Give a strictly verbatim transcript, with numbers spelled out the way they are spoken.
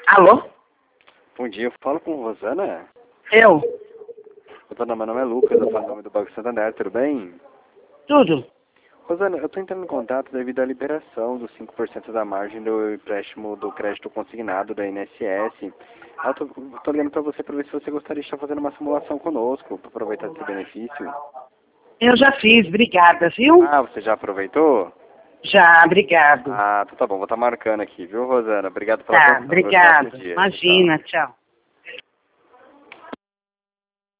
Alô? Bom dia, eu falo com Rosana? Eu? Rosana, meu nome é Lucas, eu falo em nome do Banco Santander, tudo bem? Tudo? Rosana, eu estou entrando em contato devido à liberação dos cinco por cento da margem do empréstimo do crédito consignado da I N S S. Eu tô, tô ligando para você para ver se você gostaria de estar fazendo uma simulação conosco, para aproveitar esse benefício. Eu já fiz, obrigada, viu? Ah, você já aproveitou? Já, obrigado. Ah, então tá bom, vou estar marcando aqui, viu, Rosana? Obrigado pela Tá, atenção, viu? Tenha um ótimo obrigado. dia. Tchau. Imagina, tchau.